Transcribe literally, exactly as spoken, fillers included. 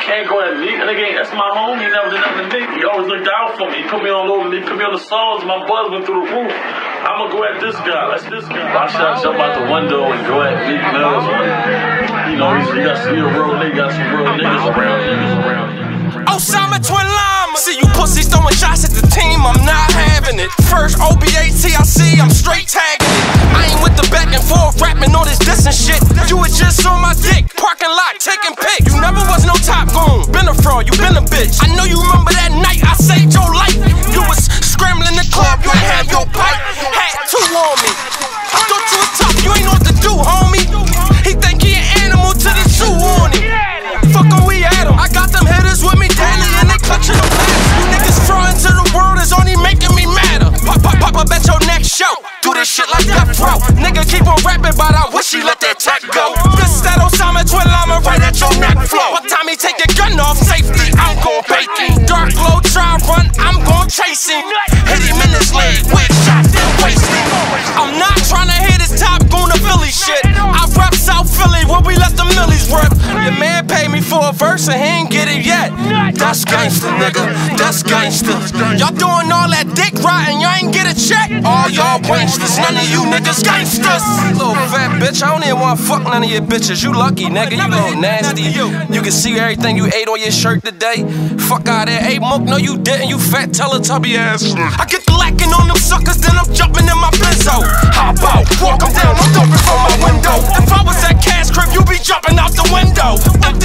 can't go at me. That nigga ain't, that's my homie. He never did nothing to me. He always looked out for me. He put me on load. He put me on the songs. My buzz went through the roof. I'ma go at this guy. That's this guy. Why should I jump out the window and go at Meek Mills? You know, you got some real niggas, got some real niggas around. Niggas around. Osama Twin Llama. See you pussies throwing shots at the team, I'm not having it. First O B A T I C, I'm straight tagging it. I ain't with the back and forth rapping all this dissing shit. You was just on my dick, parking lot, taking pics. You never was no top goon, been a fraud, you been a bitch. I know you remember that night I saved your life. You was scrambling the club, you ain't have your pipe. Had two on me, I thought you was tough, you ain't know what to do, homie. He think he an animal to the zoo on him. Fuck em, we at him. I got them hitters with me daily and they clutching the pass. You niggas fraud into the world is only making me madder. Pop, pop, pop up at your next show. Do this shit like Death Row. Nigga keep on rapping, but I wish he let that tech go. This is that Osama Twin Llama right at your neck flow. What time he take your gun off safety, I'm gon' bake him. Dark glow, try run, I'm gon' chase him. Hit him in his leg with shots, then waste him. I'm not trying to hit his top goon to Philly shit. I rap South Philly where we let the millies rip. Your man paid me for a verse and he ain't get it yet. That's gangsta, nigga, that's gangsta. Y'all doing all that dick riding, y'all ain't get a check. All y'all wanksters, none of you niggas gangsters. Little fat bitch, I don't even wanna fuck none of your bitches. You lucky, nigga, you little nasty. You can see everything you ate on your shirt today. Fuck out there, hey Mook, no you didn't, you fat Teletubby ass. I get the lacking on them suckers, then I'm jumping in my Benzo. How about walk 'em down, I'm jumping from my window. If I was at Cash Crib, you be jumping out the window.